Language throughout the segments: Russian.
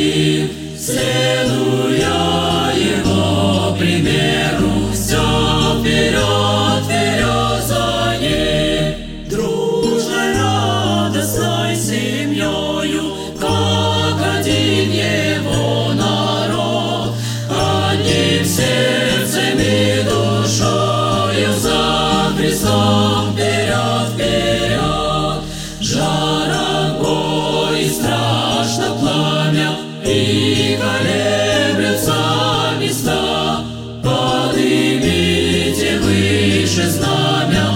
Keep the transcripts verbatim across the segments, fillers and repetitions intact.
ним, следуя его примеру, все вперед, вперед за ним. Дружной, радостной семьёю, как один его народ, одним сердцем и душою за Христом вперед, вперед. Жаром бой и страшно пламя, и колеблются места. Поднимите выше знамя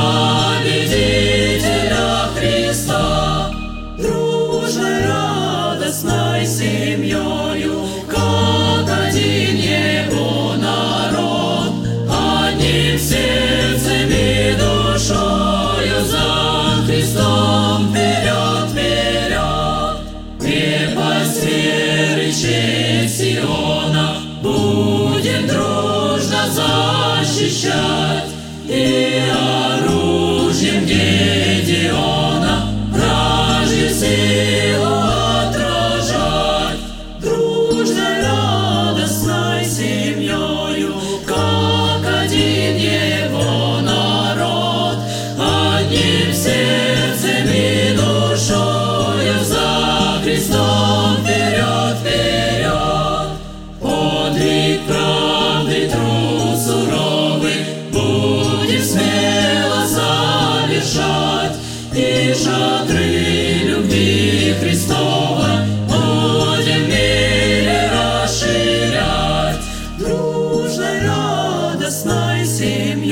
победителя Христа. Дружной, радостной семьёю, как один его народ, одним сердцем и душою за Христом вперед, вперед. Крепость веры, честь Сиона будем дружно защищать, и оружием Гедеона вражью силу отражать. Дружной, радостной семьёю, как один его народ, одним сердцем и душою за Христом вперед, вперед. Подвиг правды, труд суровый будем смело совершать, и шатры любви Христовой будем в мире расширять. Дружной, радостной семьей